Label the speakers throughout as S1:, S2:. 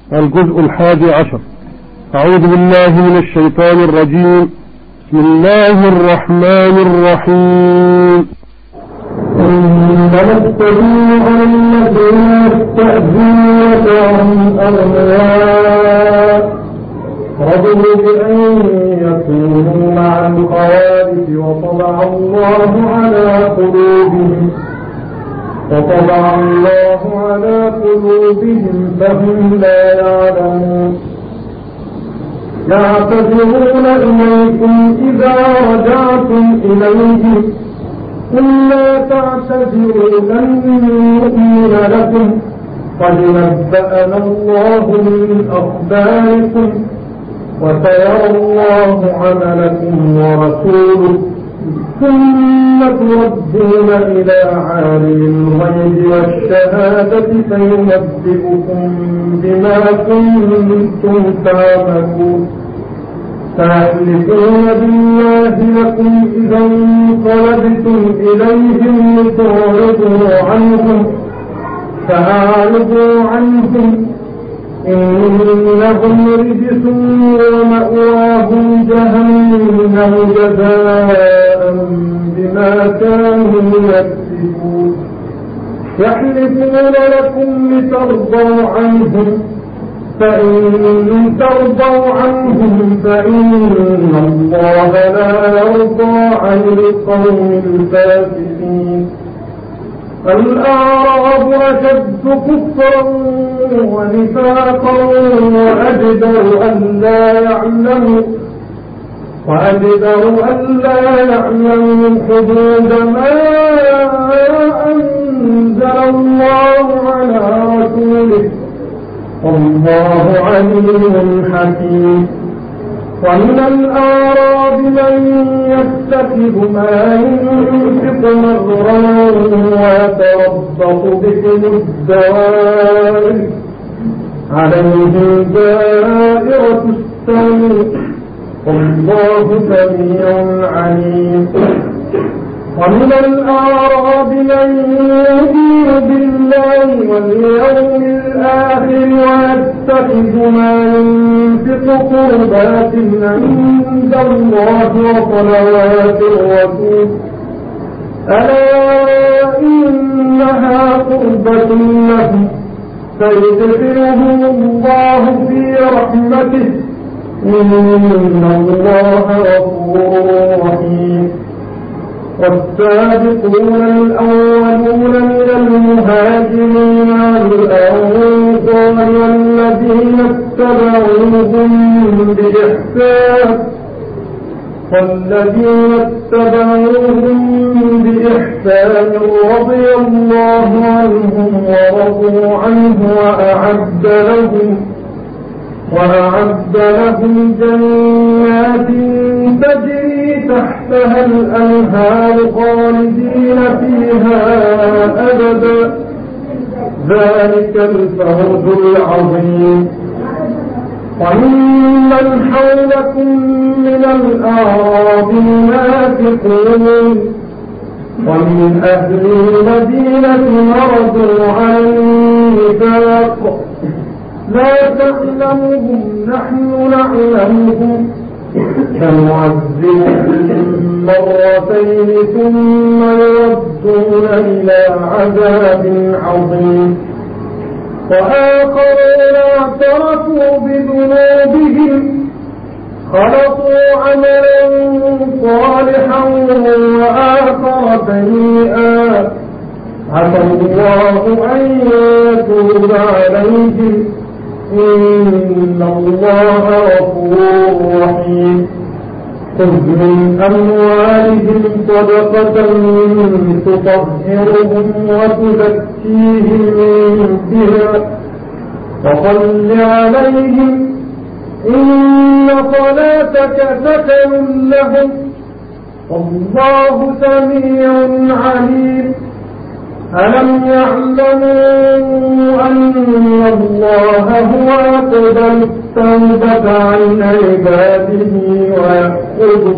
S1: الجزء 11. أعوذ بالله من الشيطان الرجيم. بسم الله الرحمن الرحيم.
S2: إنما السبيل الذين يستأذنونك وهم أغنياء رضوا بأن يكونوا مع الخوارج وطبع الله على قلوبهم فهم لا يعلمون. يعتذرون إليكم إذا رجعتم إليهم قل لا تعتذروا لن نؤمن لكم قد نبأنا الله من أخباركم وسيرى الله عملكم ورسوله ثم تردون إلى عالم الغيب والشهادة فينبئكم بما كنتم تعملون. فيحلفون بالله لكم إذا انقلبتم إليهم لتعرضوا عنهم فأعرضوا عنهم إنهم رجس ومأواهم جهنم جزاء بما كانوا يكسبون. يحلفون لكم لترضوا عنهم فإن ترضوا عنهم فإن الله لا يرضى عن القوم الفاسقين. الأعراب أشد كفرا ونفاقا وأجدر أن لا يعلموا حدود ما أنزل الله على رسوله والله عليم حكيم. ومن الأعراب من يتخذ ما ينفق مغرما ويتربص بكم الدوائر عليهم دائرة السوء والله سميع عليم. ومن الأعراب من يؤمن بالله واليوم الآخر ويتخذ ما ينفق قربات عند الله وصلوات الرسول ألا إنها قربة لهم فيدخلهم الله في رحمته إن الله غفور رحيم. والسابقون الأولون من المهاجرين والأنصار والذين اتبعوهم بإحسان رضي الله عنهم ورضوا عنه وأعد لهم جنات تجري تحتها الأنهار خالدين فيها أبدا ذلك الفوز العظيم. وممن حولكم من الأعراب منافقون ومن أهل المدينة مرضوا على النفاق لا تعلمهم نحن نعلمهم فنعذبهم مرتين ثم يردون إلى عذاب عظيم. وآخرون اعترفوا بذنوبهم خلطوا عملا صالحا وآخر سيئا عسى الله أن يتوب عليهم إن الله غفور رحيم. خذ من أموالهم صدقة تطهرهم وتزكيهم بها وصل عليهم إن صلاتك سكن لهم والله سميع عليم. ألم يعلموا أن الله هو يقبل التوبة عن عباده ويأخذ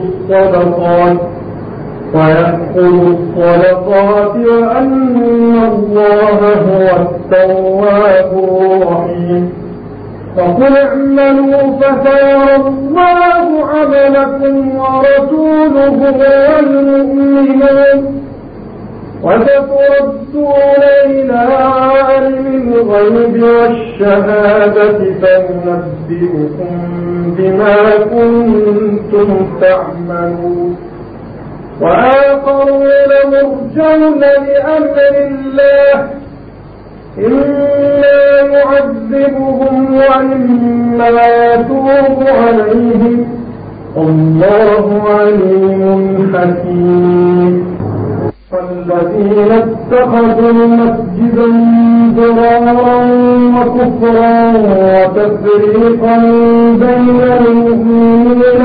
S2: الصدقات وأن الله هو التواب الرحيم. فقل اعملوا فسيرى الله عملكم ورسوله والمؤمنون وستردون إلى عالم الغيب والشهادة فينبئكم بما كنتم تعملون وآخرون مرجون لأمر الله إما يعذبهم وإما يتوب عليهم والله عليم حكيم والذين اتخذوا مسجدا ضرارا وكفرا وتفريقا بين المؤمنين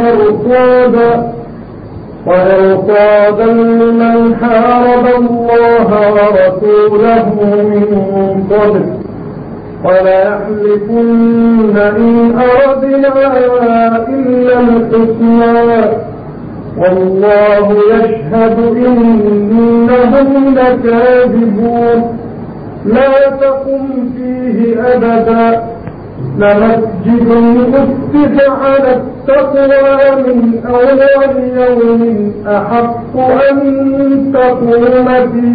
S2: وإرصادا لمن حارب الله ورسوله من قبل وليحلفن إن أردنا إلا الحسنى والله يشهد إنهم لكاذبون لا تقم فيه أبدا لمسجد أسس على التقوى من أول يوم أحق أن تقوم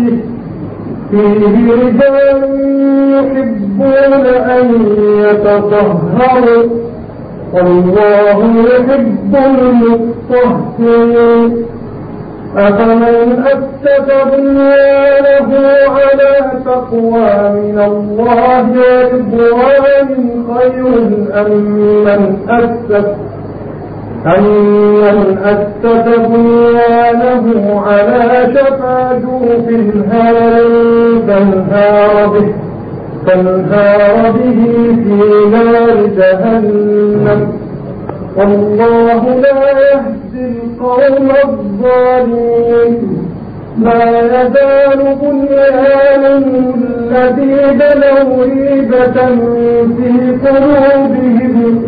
S2: فيه رجال يحبون أن يتطهروا والله يحب المطهرين أفمن أسس بنيانه على تقوى من الله ورضوان خير أمن أسس بنيانه على شفا جرف فانهار به في نار جهنم والله لا يهدي القوم الظالمين لا يزال بنيانهم الذي بنوا ريبة في قلوبهم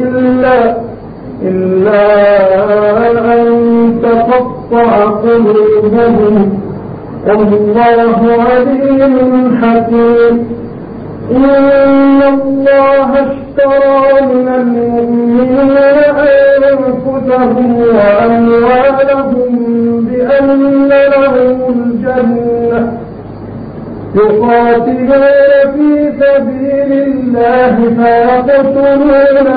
S2: إلا أن تقطع قلوبهم والله عليم حكيم إن الله اشترى من المؤمنين أنفسهم وأموالهم بأن لهم الجنة يقاتلون في سبيل الله فيقتلون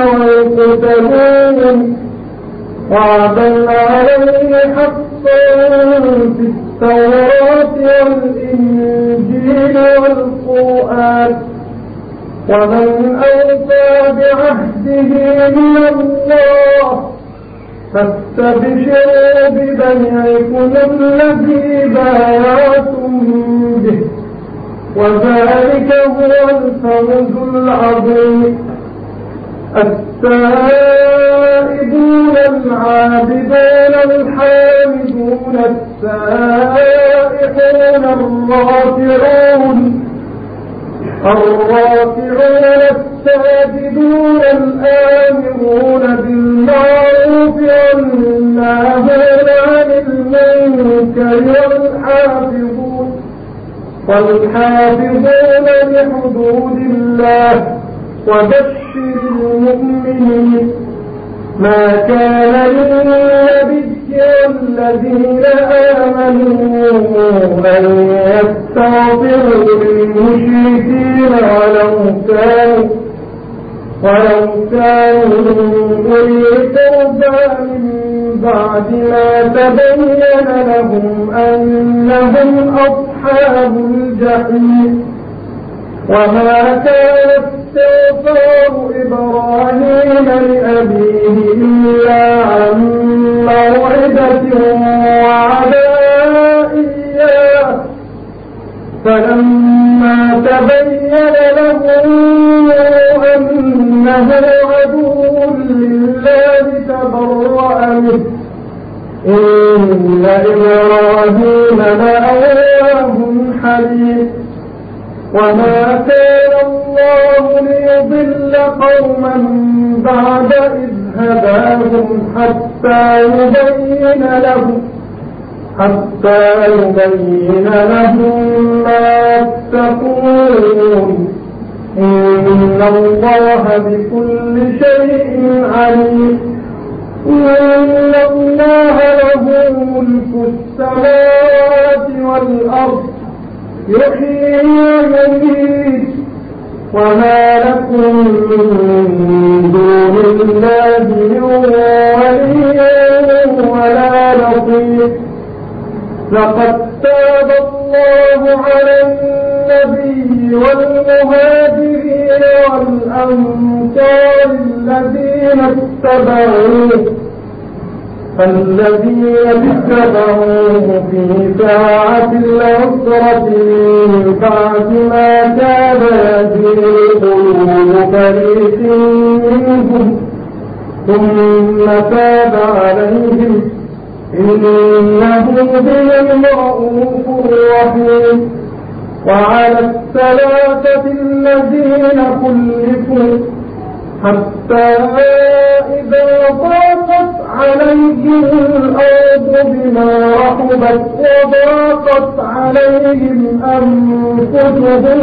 S2: ويقتلون وعدا عليه حقا في التوراة والإنجيل والقرآن ومن أوفى بعهده من الله فاستبشروا ببيعكم الذي بايعتم به وذلك هو الفوز العظيم التائبون العابدون الحامدون السائحون الراكعون الساجدون الآمرون بالمعروف والناهون عن المنكر والحافظون لحدود الله وبشر المؤمنين ما كان للنبي والذين آمنوا أن يستغفروا للمشركين ولو كانوا أولي قربى من بعد ما تبين لهم أنهم أصحاب الجحيم وما كان استغفار إبراهيم لأبيه إلا عن موعدة وعدها إياه فلما تبين له أنه عدو لله تبرأ منه إن إبراهيم لأواه حليم وما كان الله ليضل قوما بعد إذ هداهم حتى يبين لهم ما يتقون إن الله بكل شيء عليم إن الله له ملك السماوات والأرض يحيي ويميت وما لكم من دون الله من ولي ولا نصير لقد تاب الله على النبي والمهاجرين والأنصار الذين اتبعوه في ساعة العسرة من بعد ما كاد يزيغ قلوب فريق منهم ثم تاب عليهم إنه بهم رءوف رحيم وعلى الثلاثة الذين خلفوا حتى إذا ضاقت عليهم الأرض بما رحبت وضاقت عليهم أنفسهم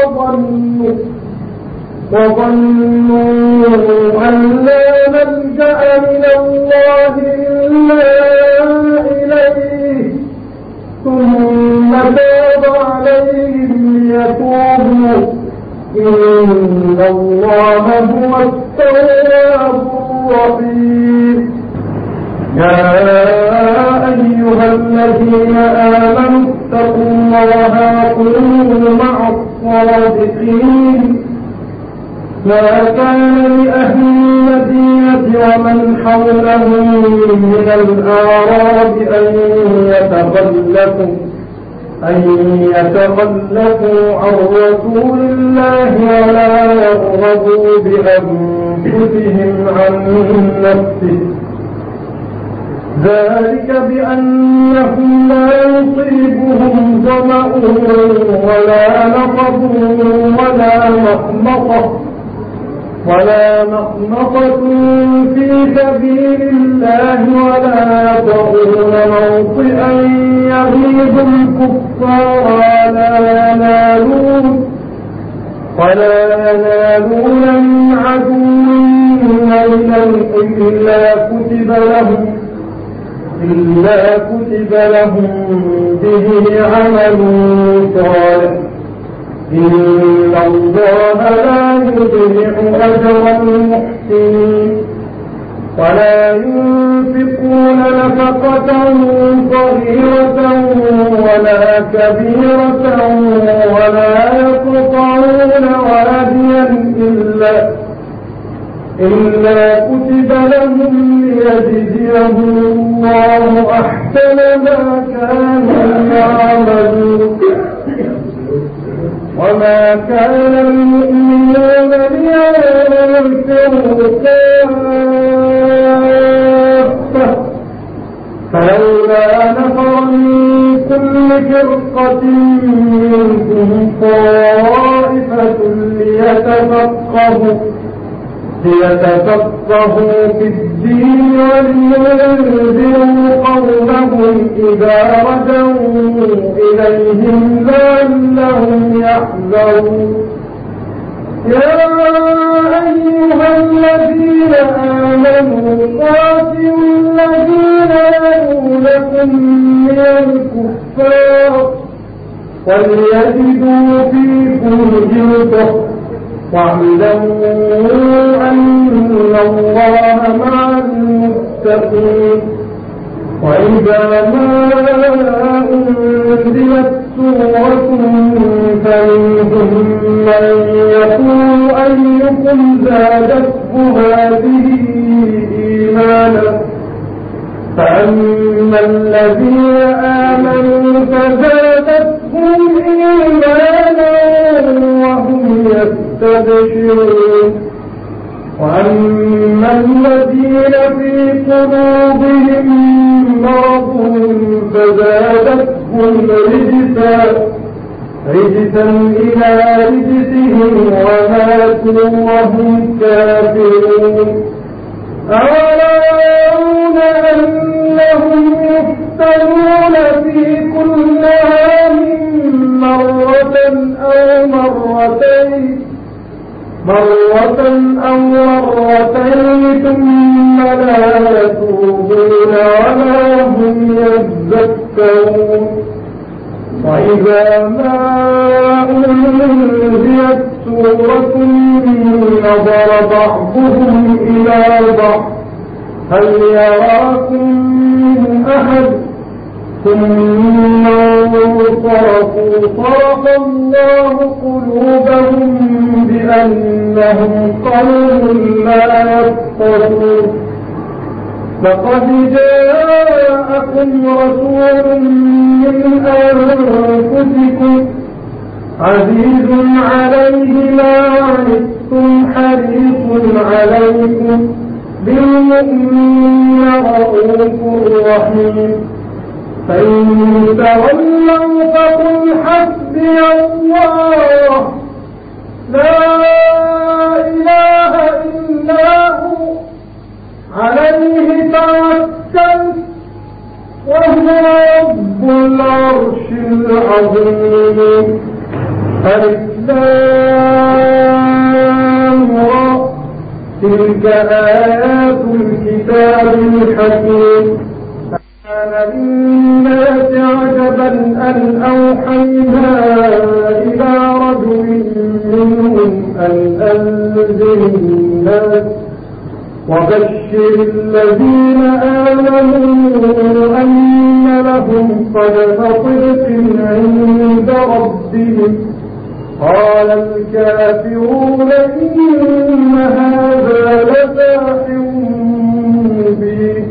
S2: وظنوا أن لا ملجأ من الله إلا إليه ثم تاب عليهم ليتوبوا إن الله هو التواب الرحيم يا أيها الذين آمنوا اتقوا الله وكونوا مع الصادقين ما كان لأهل المدينة ومن حولهم من الأعراب أن يتخلفوا عن رسول الله ولا يرغبوا بأنفسهم عن نفسه ذلك بأنهم لا يصيبهم ظمأ ولا نصب ولا مخمصة في سبيل الله ولا يطؤون موطئا يغيظ الكفار ولا ينالون من عدو نيلا إلا كتب لهم به عمل صالح إن الله لا يضيع أجر المحسنين ولا ينفقون نفقة صغيرة ولا كبيرة ولا يقطعون واديا إلا كتب لهم ليجزيهم الله أحسن ما كانوا يعملون وما كان المؤمنون لينفروا كافة فلولا نفر من كل فرقة منهم طائفة ليتفقهوا في الدين ولينذروا قومهم إذا رجعوا إليهم لعلهم يحذرون يا أيها الذين آمنوا قاتلوا الذين يلونكم من الكفار وليجدوا فيكم غلظة واعلموا أن الله مع المتقين وإذا ما أنزلت سورة فمنهم من يقول أيكم زادته هذه إيمانا فأما الذين آمنوا فزادتهم إيمانا وهم يستبشرون وأما الذين في قلوبهم مرض فزادتهم رجسا إلى رجسهم وماتوا وهم كافرون أولا يرون أنهم يفتنون في كل عام مرة أو مرتين مرة أو مرتين ثم لا يتوبون ولا هم يذكرون وإذا ما أنزلت سورة نظر بعضهم إلى بعض هل يراكم من أحد ثم انصرفوا صرف الله قلوبهم بأنهم قوم لا يفقهون لقد جاءكم رسول من أنفسكم عزيز عليه ما عنتم حريص عليكم بالمؤمنين رؤوف رحيم فإن تولوا فقل حسبي الله لا إله إلا هو عليه توكلت وهو رب العرش العظيم الإسلام تلك آيات الكتاب الحكيم كان للناس عجبا أن أوحينا إلى رجل منهم أن أنذر الناس وبشر الذين آمنوا أن لهم قدم صدق عند ربهم قال الكافرون إن هذا لساحر مبين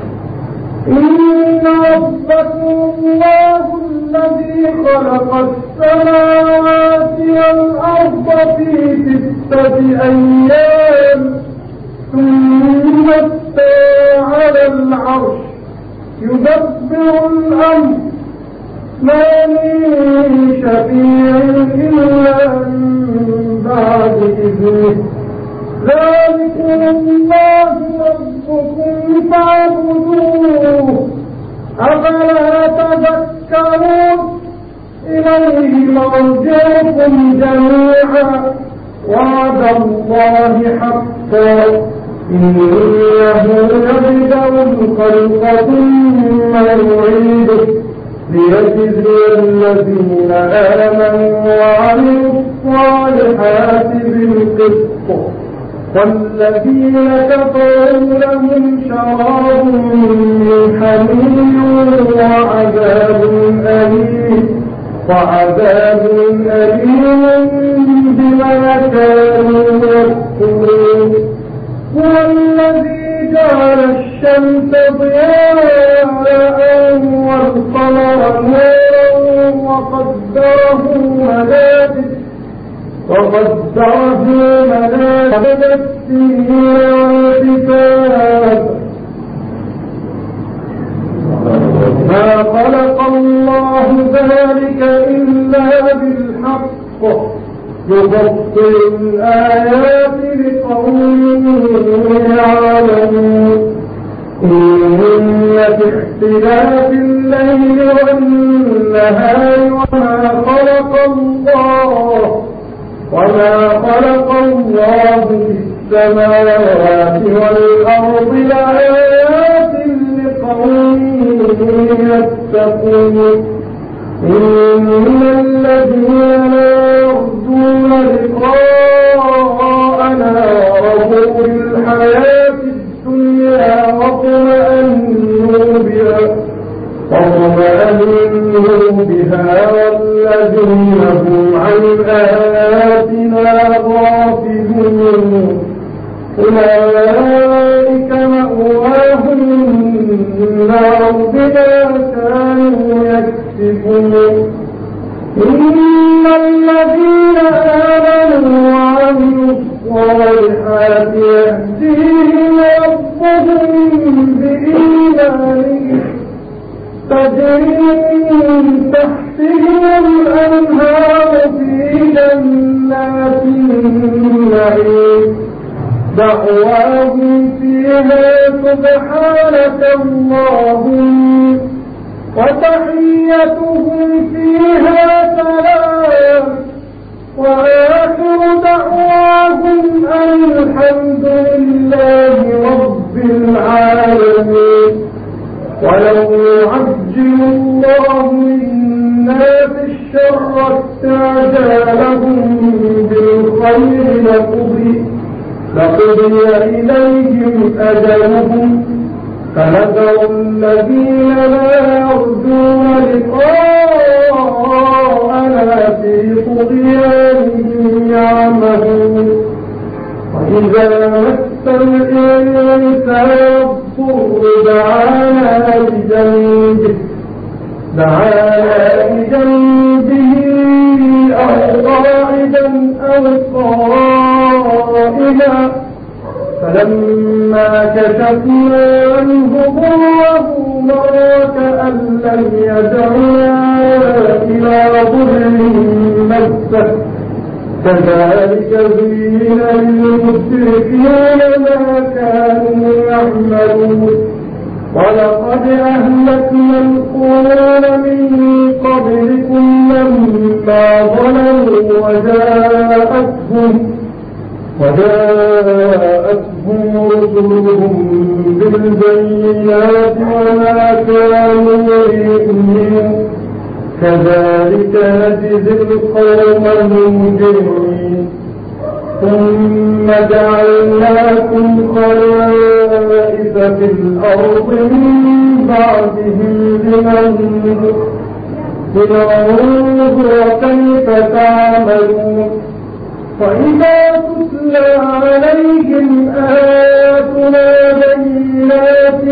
S2: إن ربكم الله الذي خلق السماوات والأرض في 6 أيام ثم استوى على العرش يدبر الأمر ما من شفيع إلا من بعد إذنه ذلكم الله ربكم فاعبدوه أفلا تذكرون إليه مرجعكم جميعا وعد الله حقا إنه يبدأ الخلق ثم يعيده ليجزي الذين آمنوا وعملوا الصالحات بالقسط والذين كفروا لهم شراب من حميم وعذاب أليم بما كانوا يكفرون هو الذي جعل الشمس ضياء والقمر نورا وقدره منازل والحساب ما خلق الله ذلك إلا بالحق يفصل الآيات لقوم يعلمون إن في اختلاف الليل والنهار وما خلق الله في السماوات والأرض لآيات لقوم يتقون إن الذين لا يرجون لقاءنا رضوا بالحياة الدنيا واطمأنوا بها والذين هم عن آياتنا غافلون أولئك مأواهم النار بما كانوا يكسبون إن الذين آمنوا وعملوا الصالحات يهديهم ربهم بإيمانهم تجري من تحتهم الأنهار في جنات النعيم دعواهم فيها سبحانك اللهم وتحيتهم فيها سلام وآخر دعواهم الشر استعجالهم بالخير لقضي إليهم أجلهم فنذر الذين لا يرجون لقاءنا في طغيانهم يعمهون وإذا مس الإنسان الضر دعانا بجنبه أو قاعدا أو قائما فلما كشفنا عنه ضره مر كأن لم يدعنا إلى ضر مسه كذلك زين للمشركين ما كانوا يعملون ولقد أهلكنا القرون من قبلكم لما ظلموا وجاءتهم رسلهم بالبينات وما كانوا يؤمنون كذلك نجزي القوم المجرمين ثم جعلناكم خلائف في الأرض من بعدهم لننظر كيف تعملون وإذا تتلى عليهم آياتنا بينات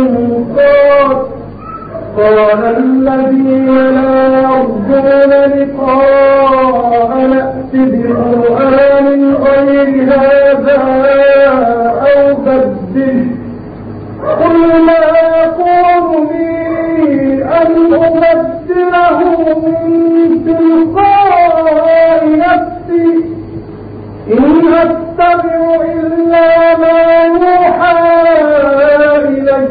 S2: قال الذين لا يرجون لقاء نأت بقرآن غير هذا أو بدله قل ما يكون لي أن أبدله من تلقاء نفسي إن أتبع إلا ما يوحى إلي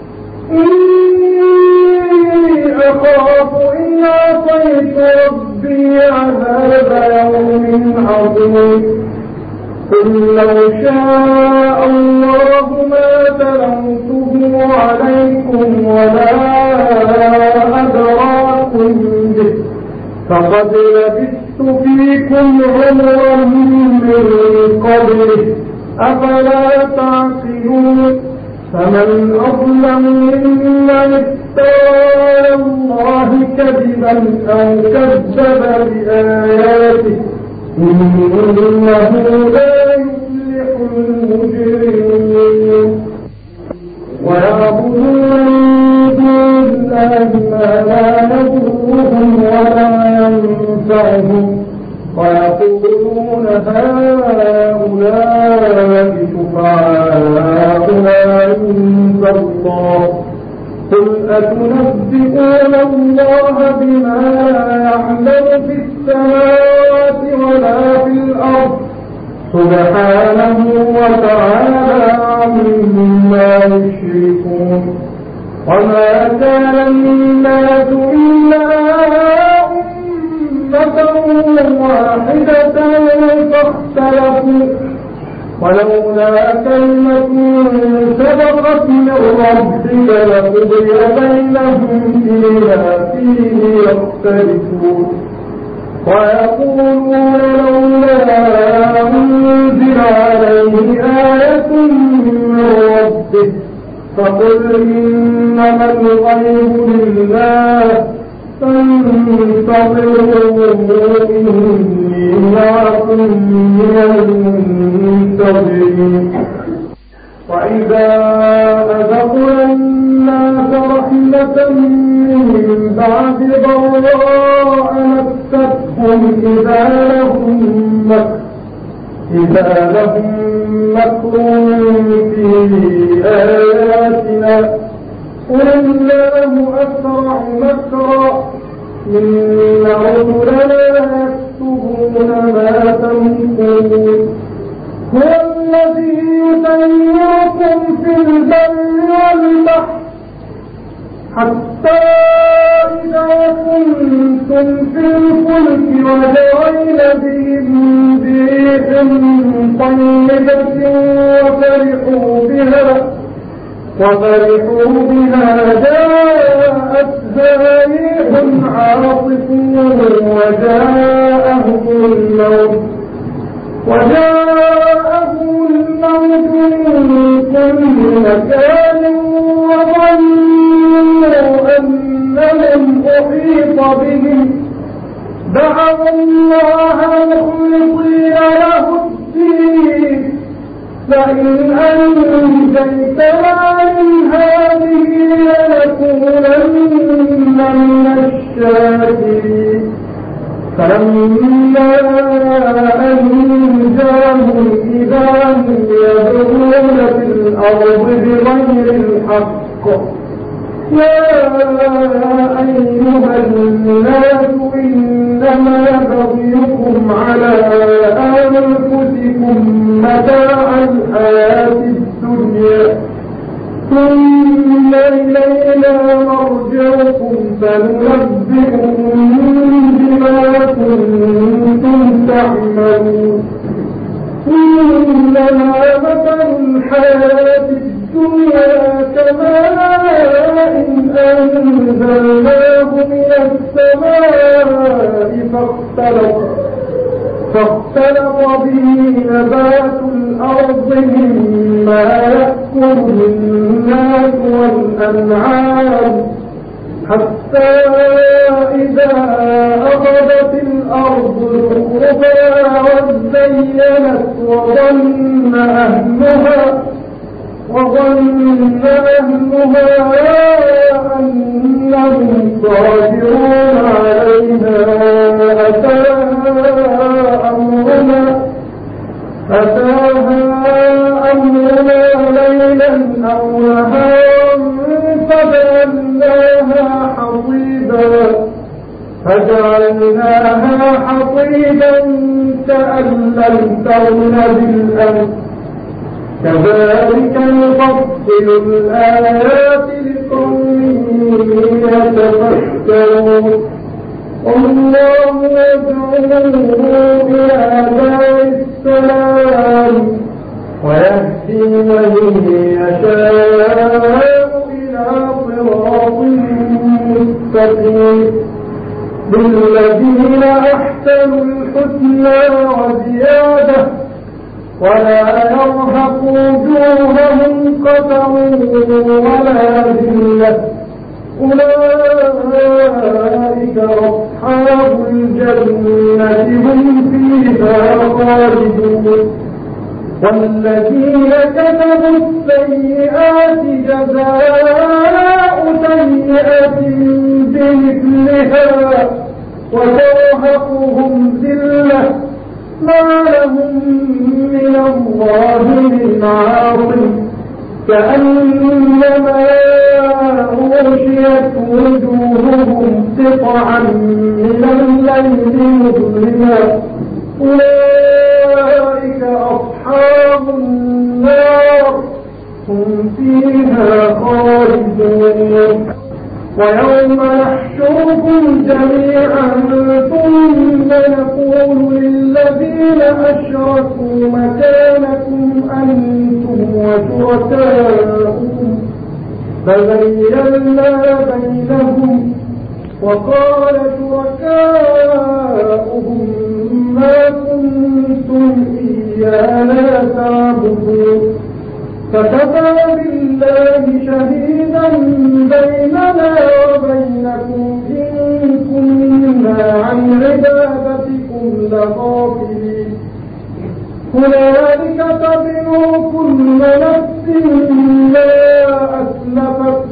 S2: أخاف إن عصيت ربي عذاب يوم عظيم قل لو شاء الله ما تلوته عليكم ولا أدراكم به فقد لبثت فيكم عمرا من قبله أفلا تعقلون فمن أظلم ممن افترى على الله كذبا أو كذب بآياته إنه لا يفلح المجرمون ويعبدون من دون الله ما لا يضرهم ولا ينفعهم ويقولون هؤلاء شفعاؤنا عند الله قل أتنبئون الله بما لا يعلم في السماوات ولا في الأرض سبحانه وتعالى عما يشركون وما كان الناس إلا أمة واحدة فاختلفوا ولولا كلمة سبقت من ربك لقضي بينهم فيما فيه يختلفون ويقولون لولا أنزل عليه آية من ربه فقل إنما الغيب لله فانتظروا إني معكم من المنتظرين وإذا أذقنا الناس رحمة من بعد ضراء مستهم إذا لهم مكر في آياتنا قل الله أسرع مكرا إن رسلنا يكتبون ما تمكرون هو الذي يسيركم في البر والبحر حتى إذا كنتم في الفلك وجرين بهم بريح طيبة وفرحوا بها جاءتها ريح عاصف دعوا الله مخلصين له الدين لئن أنجيتنا من هذه لنكونن من الشاكرين فلما أنجاهم إذا هم يبغون في الأرض بغير الحق يا أيها الناس إنما بغيكم على أنفسكم متاع الحياة الدنيا ثم إلينا مرجعكم فننبئكم بما كنتم تعملون إنما مثل الحياة الدنيا كماء أنزلناه من السماء فاختلط به نبات الأرض مما يأكل الناس والأنعام حتى إذا أخذت الأرض زخرفها وزينت وظن أهلها أنهم قادرون عليها أتاها أمرنا ليلا أو نهارا فجعلناها حصيدا كأن لم تغن بالأمس كذلك نفصل الآيات لقوم يتفكرون والله يدعو إلى دار السلام ويهدي من يشاء إلى صراط مستقيم للذين أحسنوا الحسنى وزيادة ولا يرهق وجوههم قتر ولا ذلة أولئك أصحاب الجنة هم فيها خالدون والذين كسبوا السيئات جزاء سيئة بمثلها وترهقهم ذلة ما لهم من الله من عاصم كأنما أغشيت وجوههم قطعا من الليل مظلما أولئك أصحاب النار هم فيها خالدون ويوم نحشركم جميعا ثم نقول للذين أشركوا مكانكم أنتم وشركاؤكم فزيّلنا بينهم وقال شركاؤهم ما كنتم إيانا تعبدون فكفى بالله شهيدا بيننا وبينكم إن كنا عن عبادتكم لغافلين هنالك تبلو كل نفس ما أسلفت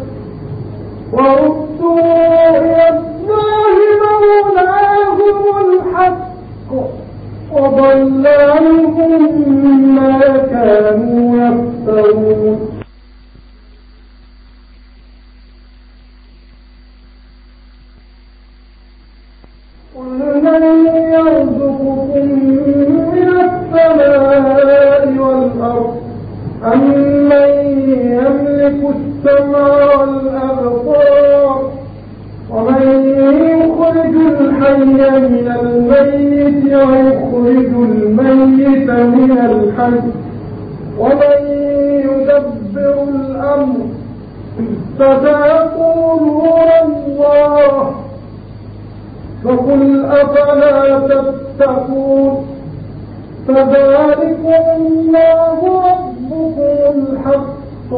S2: وردوا إلى الله مولاهم الحق وضل عنهم ما كانوا يفترون قل من يرزقكم من السماء والأرض أمن يملك السمع والأبصار ومن يخرج الحي من الميت ويخرج الميت من الحي ومن يدبر الأمر فسيقولون الله فقل أفلا تتقون فذلكم الله ربكم الحق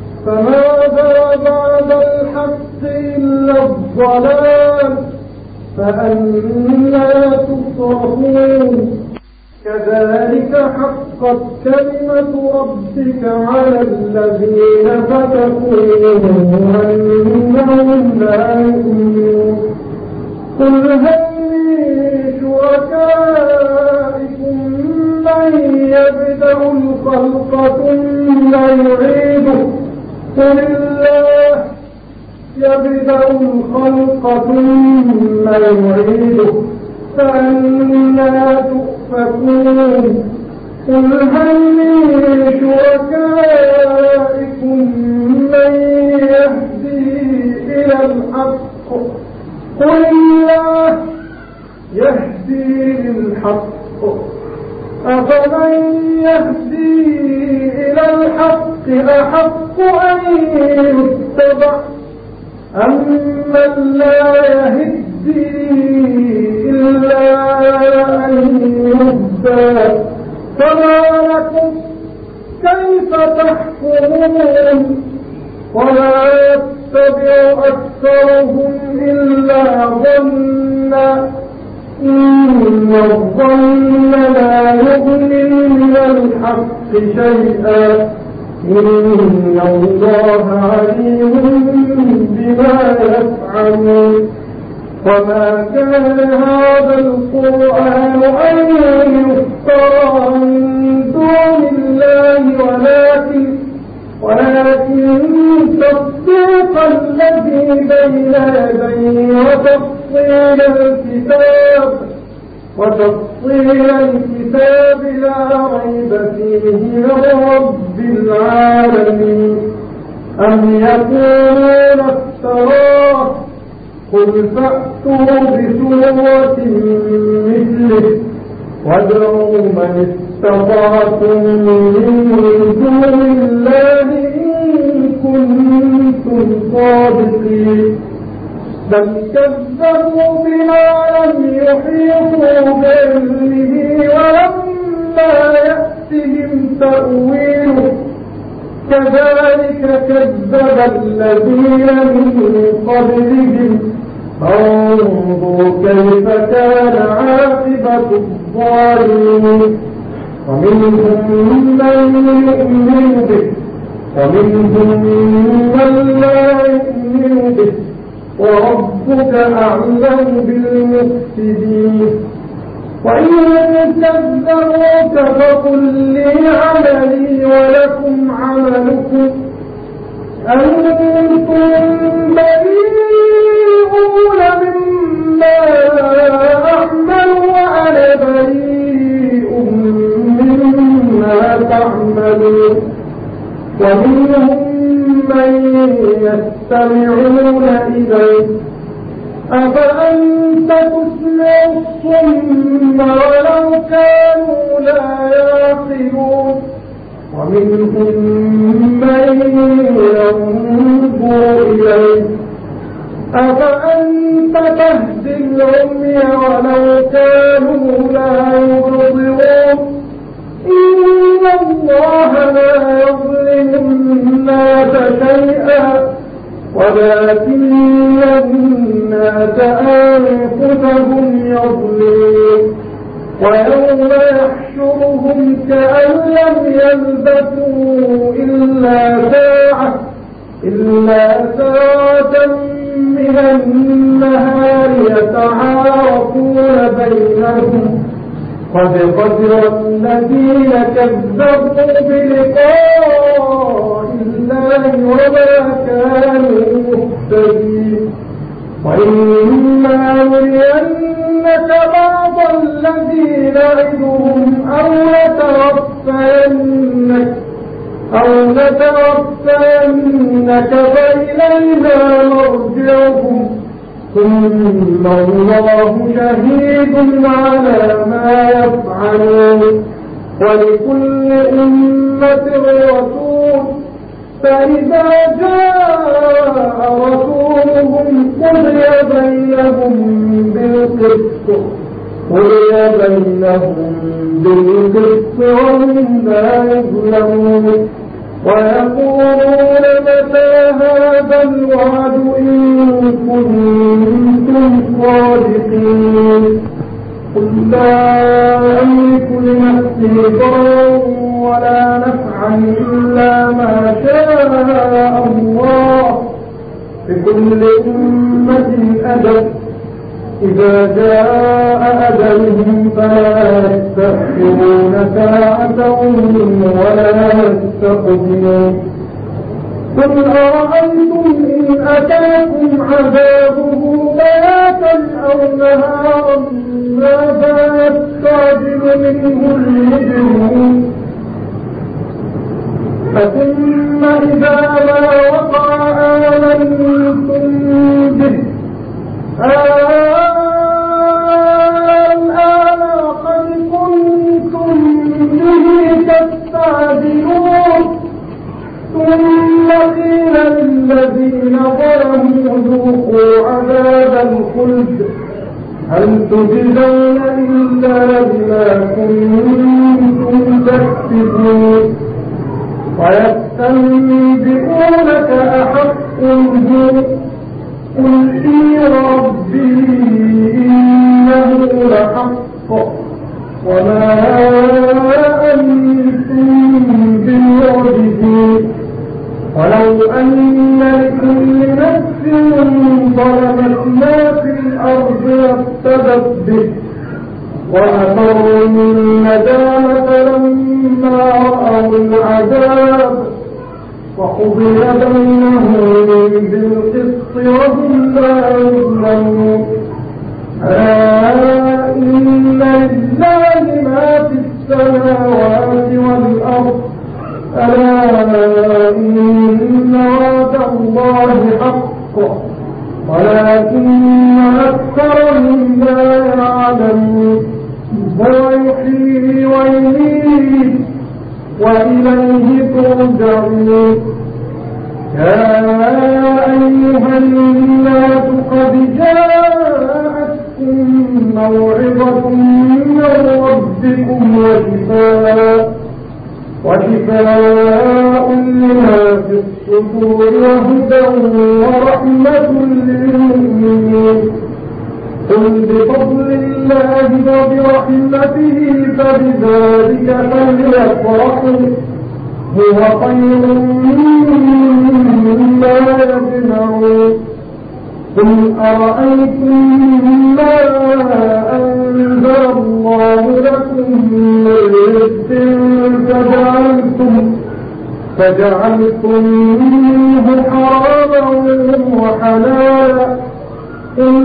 S2: فماذا بعد الحق إلا الضلال فأنا تصرفون كذلك حقت كلمة ربك على الذين فسقوا أنهم لا يؤمنون قل هل من شركائكم من يبدأ الخلق ثم يعيده قل الله يبدأ الخلق ثم يعيده فأنا تؤفكون قل هل من شركائكم من يهدي إلى الحق قل الله يهدي للحق أفمن يهدي إلى الحق أحق أن يتبع أمن لا يهدي إلا أن يهدى فما لكم كيف تحكمون ولا يتبع أكثرهم إلا ظنا إن الظن لا يغني من الحق شيئا إن الله عليم بما يفعلون وما كان هذا القرآن أن يفترى من دون الله ولكن تصديق الذي بين يديه وتفصيل الكتاب لا ريب فيه من رب العالمين أم يقولون افتراه قل فأتوا بسورة مثله وادعوا من استطعتم من دون الله إن كنتم صادقين بل كذبوا بما لم يحيطوا بعلمه ولما يأتهم تأويله كذلك كذب الذين من قبلهم فانظروا كيف كان عاقبة الظالمين ومنهم من يؤمن به ومنهم من لا يؤمن به وربك أعلم بالمفسدين وإن كذبوك فقل لي عملي ولكم عملكم أنتم بريئون مما أعمل وأنا بريء مما تعملون ومنهم من يستمعون إليك أفأنت تسمع الصم ولو كانوا لا يعقلون ومنهم من ينظر إليك أفأنت تهدي العمي ولو كانوا لا يبصرون إن الله لا يظلم الناس شيئا ولكن الناس أنفسهم يظلمون ويوم يحشرهم كأن لم يلبثوا إلا ساعة من النهار يتعارفون بينهم قد خسر الذين كذبوا بلقاء الله وما كانوا مهتدين وإما نرينك بعض الذي نعدهم أو نتوفينك فإلينا مرجعهم ثم الله شهيد على ما يفعلون ولكل أمة رسول فإذا جاء رسولهم قضي بينهم بالقسط وهم لا يظلمون ويقولون متى هذا الوعد إن كنتم صادقين قل لا أملك لنفسي ضرا ولا نفعا إلا ما شاء الله لكل أمة أجل إذا جاء أجلهم فلا يستأخرون ساعة ولا يستقدمون قل أرأيتم إن أتاكم عذابه بياتا أو نهارا ماذا يستعجل منه المجرمون فثم إذا ما وقع آمنتم به الآن قد كنتم به تستعجلون ثم قيل للذين ظلموا ذوقوا عذاب الخلد هل تجزون إلا بما كنتم تكسبون ويستنبئونك أحق هو قل إي ربي إنه لحق وما أنتم بمعجزين ولو أن لكل نفس ظلمت ما في الأرض لافتدت به وأثروا الندامة لما رأوا العذاب وقضي بينهم بالقسط وهم لا يظلمون إن لله ما في السماوات والأرض إن وعد الله حق ولكن أكثرهم لا يعلمون هو يحيي ويميت وإليه ترجعون يا أيها الناس قد جاءتكم موعظة من ربكم وشفاء لما في الصدور وهدى ورحمة للمؤمنين قل بفضل الله وبرحمته فبذلك فليفرحوا هو خير مما يجمعون قل أرأيتم ما أنزل الله لكم من رزق فجعلتم منه حراما وحلالا قل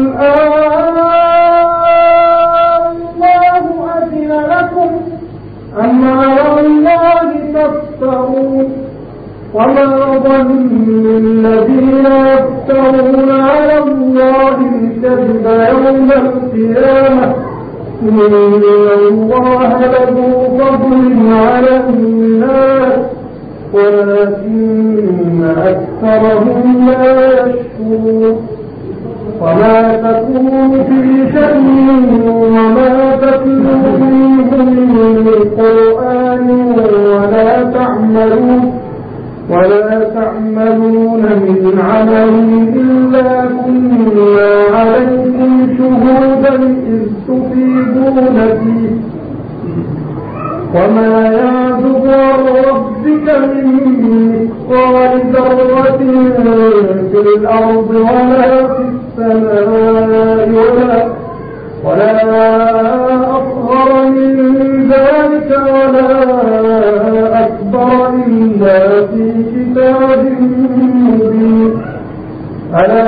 S2: الله أذن لكم أم على الله تفترون وما ظن الذين يفترون على الله الكذب يوم القيامة إن الله لذو فضل على الناس ولكن أكثرهم لا يشكرون وما تكون في شأن وما تتلو منه من قرآن ولا تعملون من عمل إلا كنا عليكم شهودا إذ تفيضون فيه وما يعزب عن ربك من مثقال ذرة في الأرض ولا في السماء ولا أصغر من ذلك ولا أكبر إلا في كتاب مبين ألا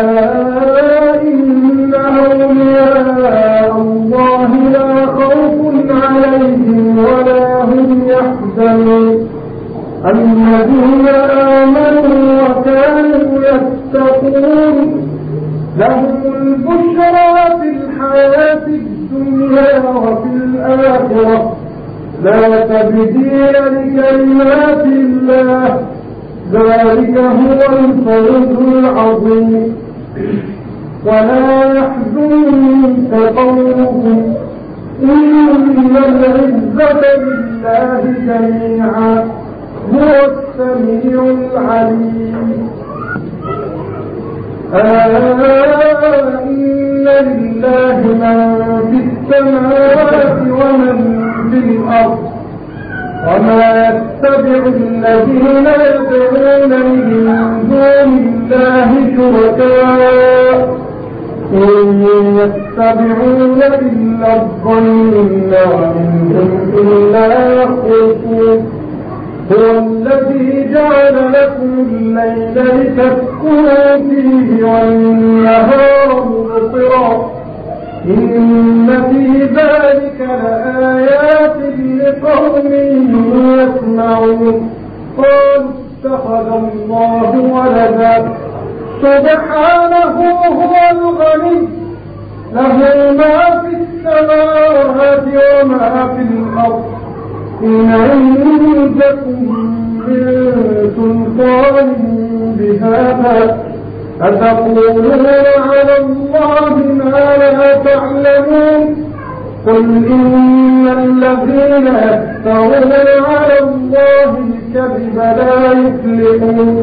S2: إن أولياء الله لا خوف عليهم ولا هم يحزنون الذين آمنوا وكانوا يتقون لهم البشرى في الحياة الدنيا وفي الآخرة لا تبديل لكلمات الله ذلك هو الفوز العظيم ولا يحزنك قولهم إن العزة لله جميعا هو السميع العليم إن لله من في السماوات ومن في الأرض وما يتبع الذين يدعون من دون الله شركاء إن يتبعون إلا الظن وإن إلا يخرصون هو الذي جعل لكم الليل لتسكنوا فيه والنهار مبصرا إن في ذلك لآيات لقوم يسمعون قالوا اتخذ الله ولدا سبحانه هو الغني له ما في السماوات وما في الأرض إن عندكم من سلطان بهذا أتقولون على الله ما لا تعلمون قل إن الذين يفترون على الله الكذب لا يفلحون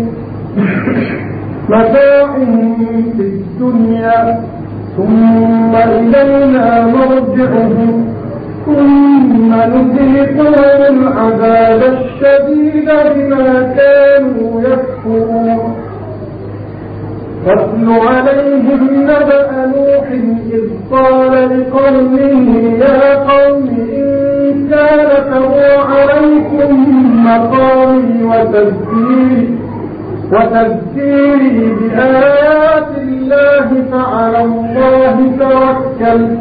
S2: متاع في الدنيا ثم إلينا مرجعهم ثم نذيقهم العذاب الشديد بما كانوا يكفرون واتل عليهم نبأ نوح إذ قال لقومه يا قوم إن كان كبر عليكم مقامي وتذكيري بآيات الله فعلى الله توكلت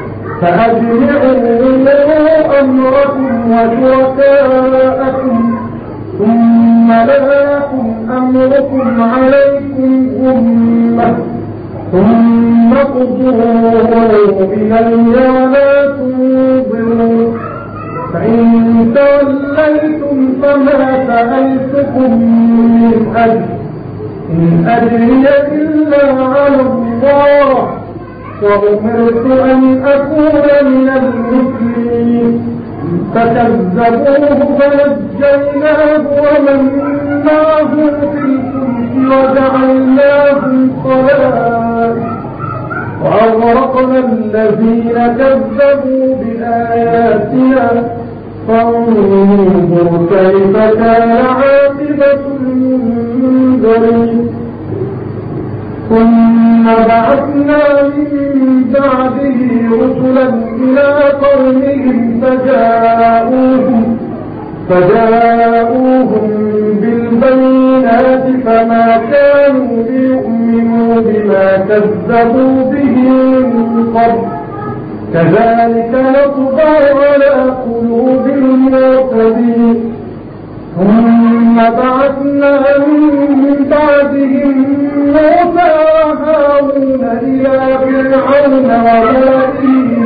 S2: فأجمعوا أمركم وشركاءكم ثم لا يكن أمركم عليكم غمة ثم قضوا إلي ولا تنظرون فإن توليتم فما سألتكم من أجر إن أجري إلا على الله وأمرت أن أكون من المسلمين فكذبوه فنجيناه ومن معه في الفلك وجعلناهم خلائف وأغرقنا الذين كذبوا بآياتنا فانظر كيف كان عاقبة المنذرين ثم بعثنا من بعده رسلا إلى قومهم فجاءوهم بالبينات فما كانوا ليؤمنوا بما كذبوا به من قبل كذلك نطبع على قلوب المعتدين ثم بعثنا من بعدهم موسى وهارون إلى فرعون وملئه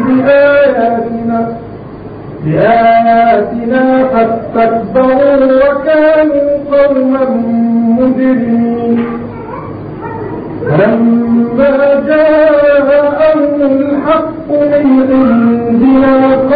S2: بآياتنا فاستكبروا وكانوا قوما مجرمين فلما جاءهم الحق من عندنا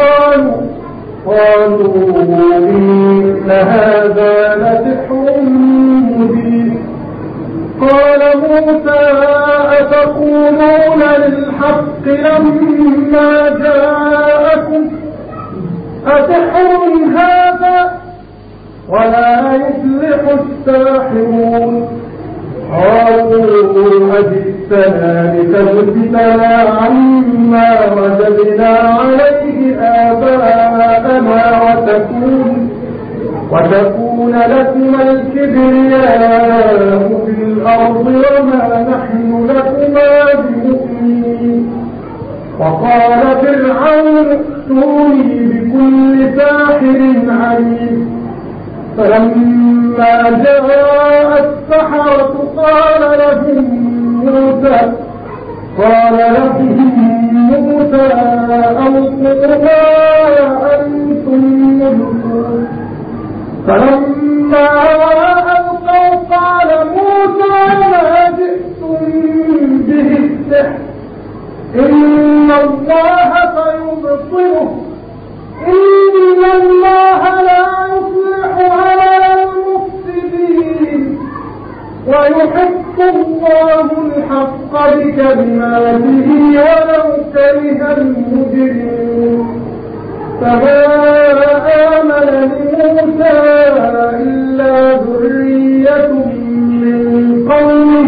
S2: قالوا إن هذا لسحر مبين قال موسى أتقولون للحق لما جاءكم أسحر هذا ولا يفلح الساحرون قالوا أجئتنا لتلفتنا عما وجدنا عليه آباءنا وتكون لكما الكبرياء في الأرض وما نحن لكما بمؤمنين وقال فرعون ائتوني بكل ساحر عليم فلما جاء السحرة قال لهم موسى ألقوا ما أنتم ملقون فلما ألقوا قال موسى ما جئتم به السحر إن الله سيبصره إن الله لا يصلح عمل المفسدين ويحق الله الحق بكلماته ولو كره المجرمون فما آمن لموسى إلا ذرية من قومه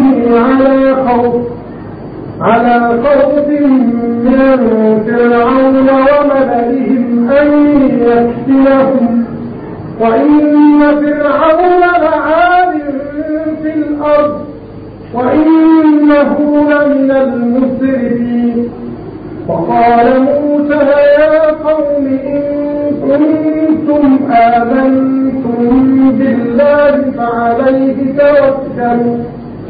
S2: على خوف من فرعون وملئهم أن يفتنهم وإن فرعون لعال في الأرض وإنه لمن المسرفين وقال موسى يا قوم إن كنتم آمنتم بالله فعليه توكلوا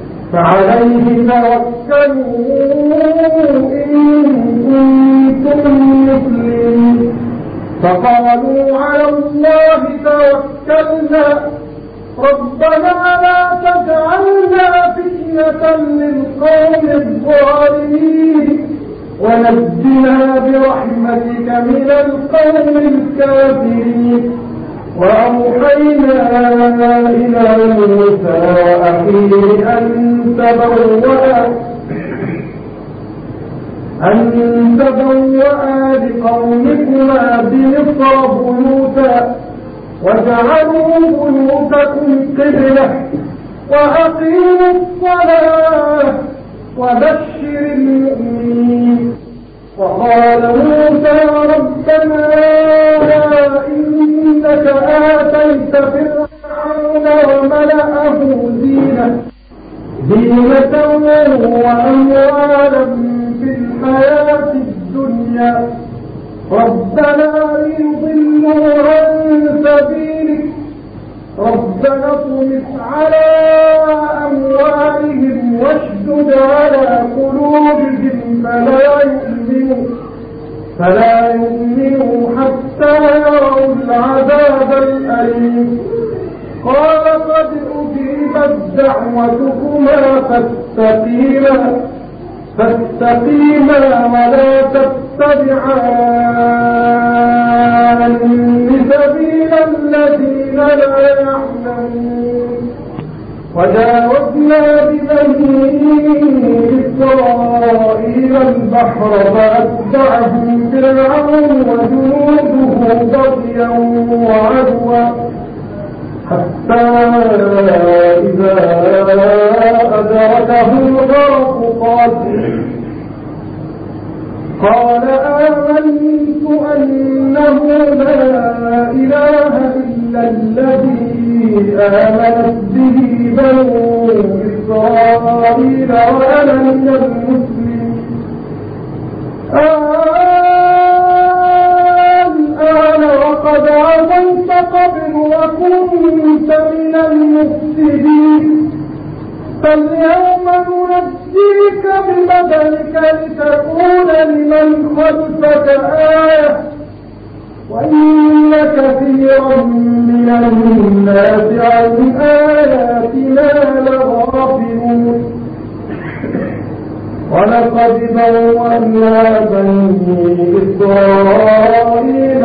S2: إن كنتم مسلمين فقالوا على الله توكلنا ربنا لا تجعلنا فتنة للقوم الظالمين ونجنا برحمتك من القوم الكافرين وأوحينا إلى موسى وأخيه أن تبوأ لقومكما بمصر بيوتا وجعلوا بيوتكم قبلة وأقيموا الصلاة وبشر المؤمنين وقال موسى ربنا إنك آتيت فرعون وملأه زينة وأموالا في الحياة الدنيا ربنا ليضلوا عن سبيلك ربنا اطمس على أموالهم واشدد على قلوبهم فلا يؤمنوا حتى يروا العذاب الأليم قال قد أجيبت دعوتكما فاستقيما ولا تتبعان سبيل الذين لا يعلمون وجاوزنا ببني إسرائيل البحر فأتبعهم فرعون وجنوده بغيا وعدوا حتى إذا أدركه الغرق قال آمنت أنه لا إله إلا الذي آمنت به بنو إسرائيل وأنا من المسلمين الآن وقد عصيت قبل وكنت من المفسدين فاليوم ننجيك ببدنك لتكون لمن خلفك آية وإن كثيرا من الناس عن آياتنا لغافلون ولقد بوأنا بني إسرائيل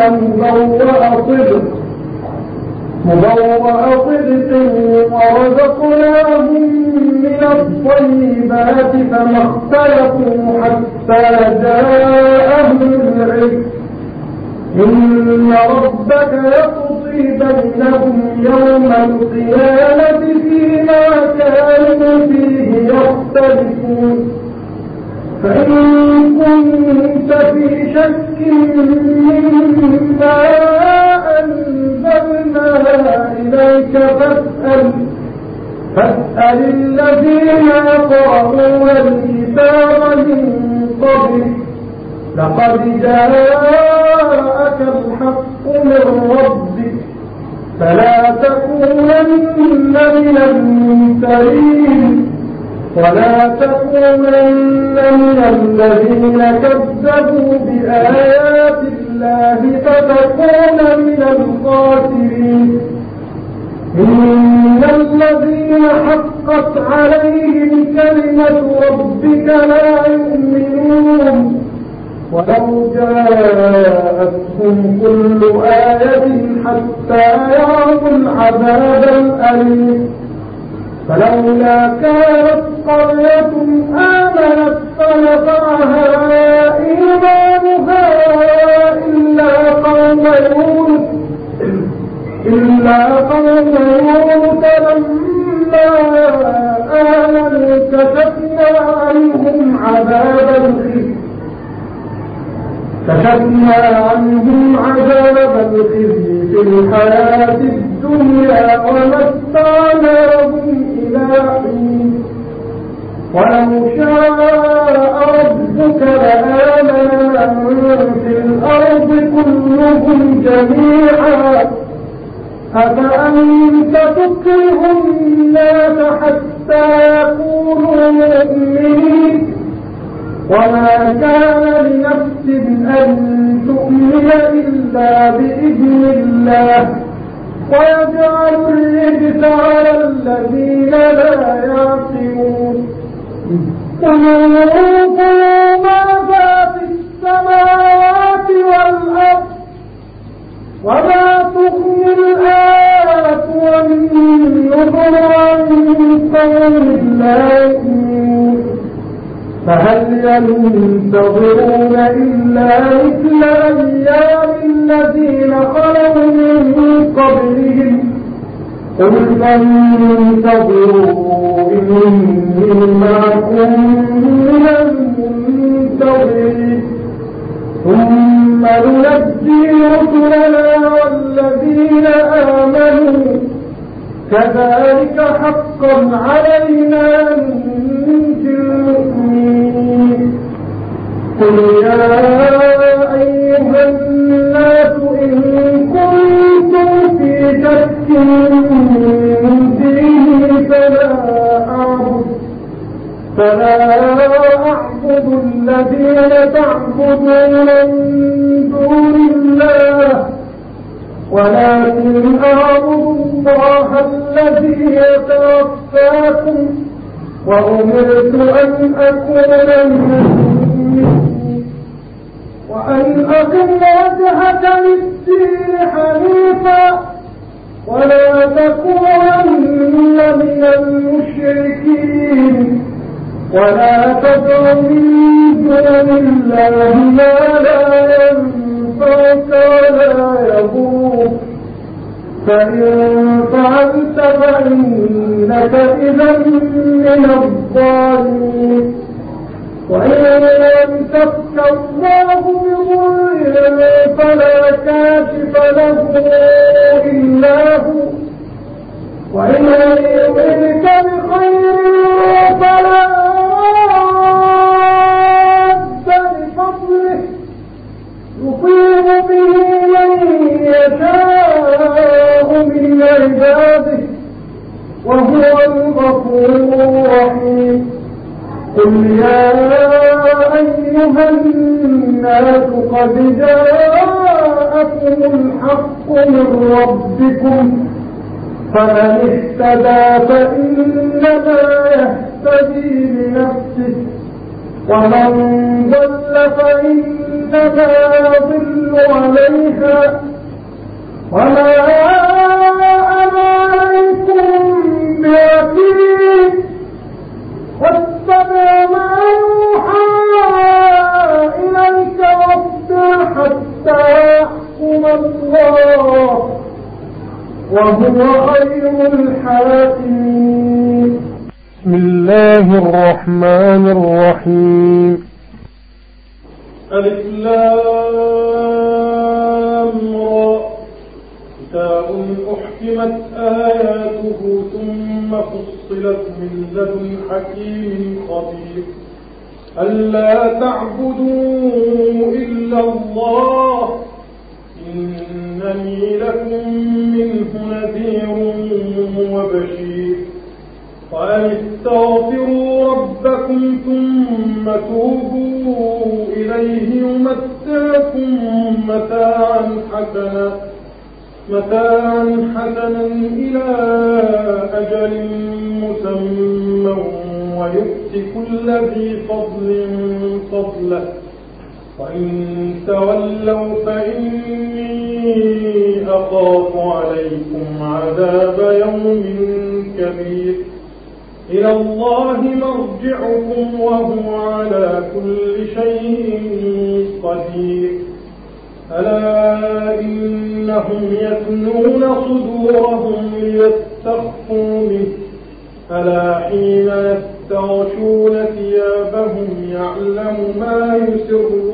S2: مبوأ صدق ورزقناهم من الطيبات فما اختلفوا حتى جاءهم العلم إن ربك يقضي بينهم يوم القيامة فيما كانوا فيه يختلفون فإن كنت في شك مما أنزلنا إليك فاسأل الذين يقرؤون الكتاب من قبلك لقد جاءك الحق من ربك فلا تكونن من الممترين ولا تكونن من الذين كذبوا بآيات الله فتكون من الخاسرين إن الذين حقت عليهم كلمة ربك لا يؤمنون ولو جاءتهم كل آية حتى يروا العذاب الأليم فلولا كانت قرية آمنت نفعها إيمانها إلا قوم يونس لما آمنوا كشفنا عنهم عذاب الخزي في الحياة الدنيا ومتعناهم إلى حين ولو شاء ربك لآمن من في الأرض كلهم جميعا أفأنت تكره الناس حتى يكونوا مؤمنين وما كان لنفس أن تؤمن إلا بإذن الله ويجعل الرجس على الذين لا يعقلون قل انظروا ماذا في السماوات والأرض وما تغني الآيات والنذر عن قوم لا يؤمنون فهل ينتظرون إلا مثل أيام الذين خلوا من قبلهم قل فانتظروا إني معكم من المنتظرين ثم ننجي رسلنا والذين آمنوا كذلك حقا علينا ننجي المؤمنين قل يا أيها الناس إن كنتم في شك من ديني فلا أعبد الذين تعبدون من دون الله ولكن أعبد الله الذي يتوفاكم وأمرت أن أكون من المؤمنين وأن أقم وجهك للدين حنيفا ولا تكونن من المشركين ولا تدع من دون الله ما لا ينفعك ولا يضرك فإن فعلت فإنك إذا من الظالمين وإن يمسك الله بضر فلا كاشف له إلا هو وإن يردك بخير فلا راد لفضله يصيب به من يشاء من عباده وهو الغفور الرحيم قل يا أيها الناس قد جاءكم الحق من ربكم فمن اهتدى فإنما يهتدي لنفسه ومن ضل فإنما يضل عليها وما أنا عليكم بوكيل واتبع ما يوحى إليك واصبر حتى يحكم الله وهو خير الحاكمين
S1: بسم الله الرحمن الرحيم
S3: ألف لام را كتاب أحكمت آياته ثم فصلت من لدن حكيم خبير ألا تعبدوا إلا الله إنني لكم منه نذير وبشير وأن استغفروا ربكم ثم توبوا إليه يمتعكم متاعا حسنا إلى أجل مسمى ويؤت كل ذي فضل فضله وإن تولوا فإني أخاف عليكم عذاب يوم كبير إلى الله مرجعكم وهو على كل شيء قدير ألا إنهم يثنون صدورهم ليستخفوا منه ألا حين يستغشون ثيابهم يعلم ما يسرون